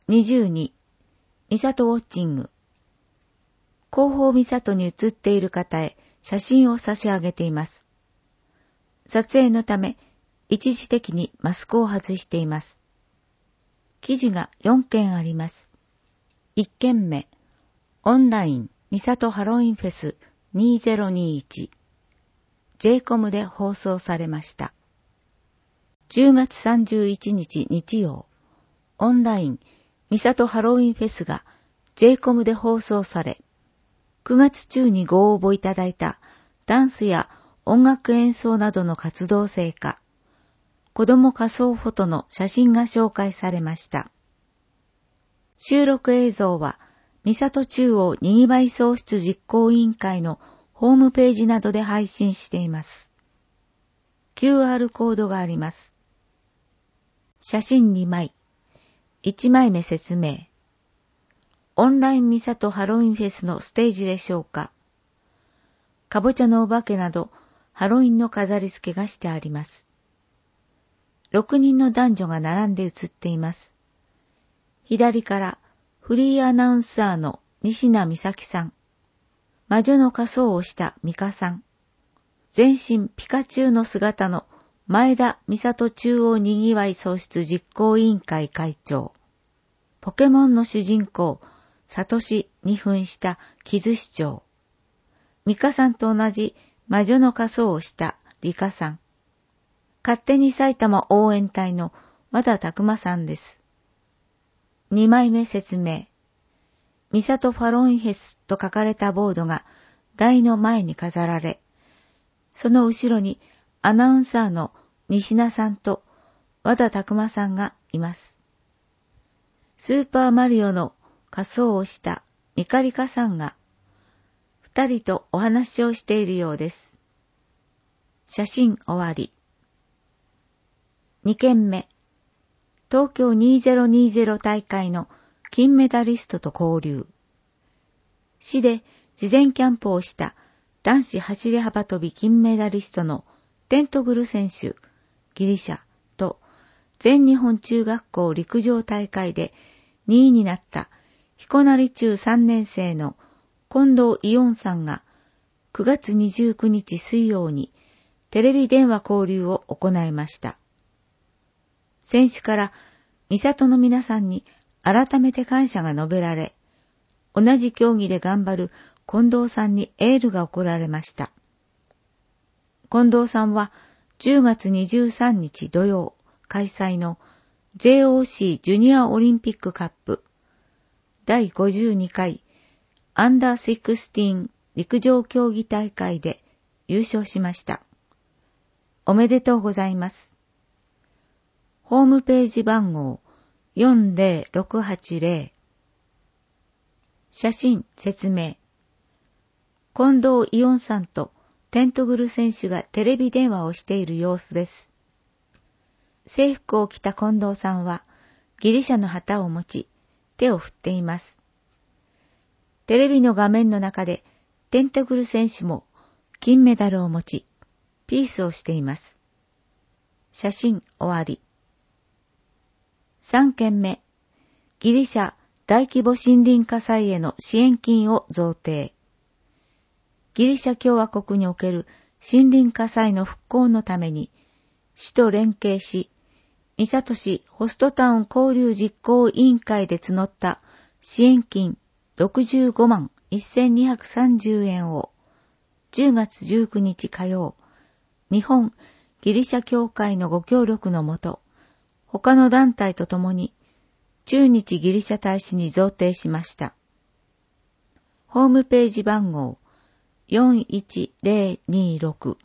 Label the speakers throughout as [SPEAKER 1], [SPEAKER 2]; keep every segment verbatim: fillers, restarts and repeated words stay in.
[SPEAKER 1] にじゅうに、三里ウォッチング。後方三里に写っている方へ写真を差し上げています。撮影のため、一時的にマスクを外しています。記事がよんけんあります。いっけんめ、オンライン三里ハロウィンフェスにせんにじゅういち、ジェイコム で放送されました。じゅうがつさんじゅういちにち日曜、オンライン三里ハロウィンフェスが ジェイコム で放送され、くがつ中にご応募いただいたダンスや音楽演奏などの活動成果、子ども仮想フォトの写真が紹介されました。収録映像は、三里中央にぎわい創出実行委員会のホームページなどで配信しています。キューアール コードがあります。写真にまい。いちまいめ説明。オンライン三里ハロウィンフェスのステージでしょうか。かぼちゃのお化けなどハロウィンの飾り付けがしてあります。ろくにんの男女が並んで写っています。左からフリーアナウンサーの西名美咲さん。魔女の仮装をした美香さん。全身ピカチュウの姿の前田三里中央にぎわい創出実行委員会会長。ポケモンの主人公、サトシに扮した木津市長。美香さんと同じ魔女の仮装をした理香さん。勝手に埼玉応援隊の和田拓馬さんです。にまいめ説明。三里ファロウィンフェスと書かれたボードが台の前に飾られ、その後ろにアナウンサーの西名さんと和田拓馬さんがいます。スーパーマリオの仮装をしたミカリカさんが二人とお話をしているようです。写真終わり。にけんめ。東京にせんにじゅう大会の金メダリストと交流。市で事前キャンプをした男子走り幅跳び金メダリストのテントグル選手、ギリシャと全日本中学校陸上大会でにいになった彦成中さんねん生の近藤伊音さんがくがつにじゅうくにち水曜にテレビ電話交流を行いました。選手から三里の皆さんに改めて感謝が述べられ、同じ競技で頑張る近藤さんにエールが送られました。近藤さんはじゅうがつにじゅうさんにち土曜開催の ジェイオーシー ジュニアオリンピックカップだいごじゅうにかいアンダーじゅうろく陸上競技大会で優勝しました。おめでとうございます。ホームページ番号よんぜろろくはちぜろ。写真説明。近藤伊音さんとテントグル選手がテレビ電話をしている様子です。制服を着た近藤さんはギリシャの旗を持ち手を振っています。テレビの画面の中でテントグル選手も金メダルを持ちピースをしています。写真終わり。さんけんめ。ギリシャ大規模森林火災への支援金を贈呈。ギリシャ共和国における森林火災の復興のために、市と連携し、三里市ホストタウン交流実行委員会で募った支援金ろくじゅうごまんせんにひゃくさんじゅうえんをじゅうがつじゅうくにち火曜、日本ギリシャ協会のご協力のもと、他の団体とともに駐日ギリシャ大使に贈呈しました。ホームページ番号よんいちぜろにろく。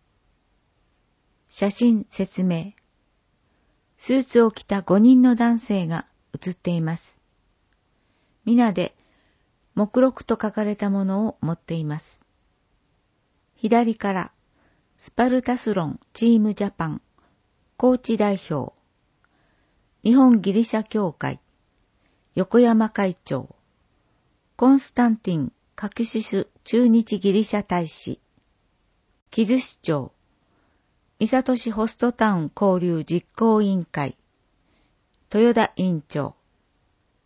[SPEAKER 1] 写真説明。スーツを着たごにんの男性が写っています。皆で目録と書かれたものを持っています。左からスパルタスロンチームジャパン高知代表、日本ギリシャ協会横山会長、コンスタンティン・カキュシス駐日ギリシャ大使、木津市長、三郷市ホストタウン交流実行委員会、豊田委員長、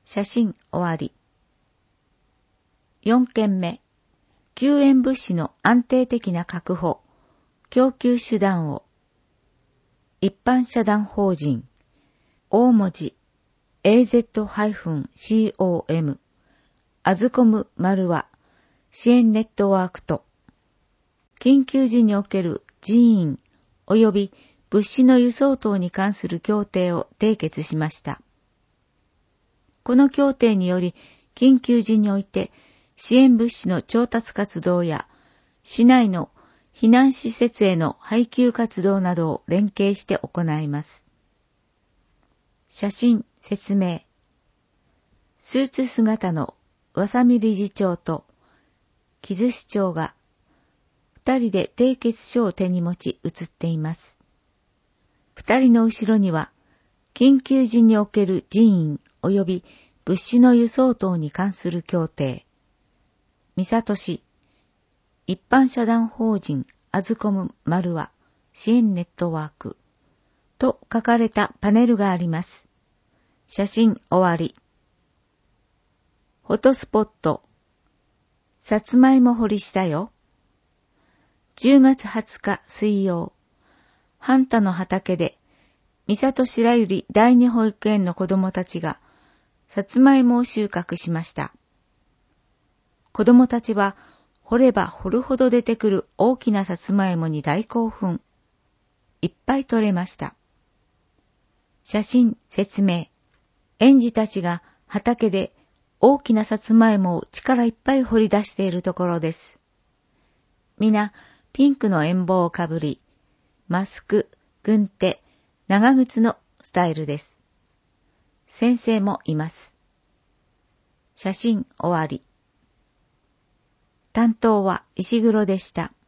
[SPEAKER 1] 写真終わり。よんけんめ、救援物資の安定的な確保、供給手段を。一般社団法人、大文字、エーゼット コム、アズコム丸和、支援ネットワークと、緊急時における人員及び物資の輸送等に関する協定を締結しました。この協定により、緊急時において支援物資の調達活動や、市内の避難施設への配給活動などを連携して行います。写真説明。スーツ姿の和佐見理事長と木津市長が二人で締結書を手に持ち写っています。二人の後ろには緊急時における人員及び物資の輸送等に関する協定、三郷市一般社団法人アズコム丸和支援ネットワークと書かれたパネルがあります。写真終わり。フォトスポット。さつまいも掘りしたよ。じゅうがつはつか水曜、半田の畑で三郷白百合第二保育園の子供たちがさつまいもを収穫しました。子供たちは掘れば掘るほど出てくる大きなさつまいもに大興奮。いっぱい取れました。写真説明。園児たちが畑で大きなさつまいもを力いっぱい掘り出しているところです。みなピンクの円棒をかぶり、マスク、軍手、長靴のスタイルです。先生もいます。写真終わり。担当は石黒でした。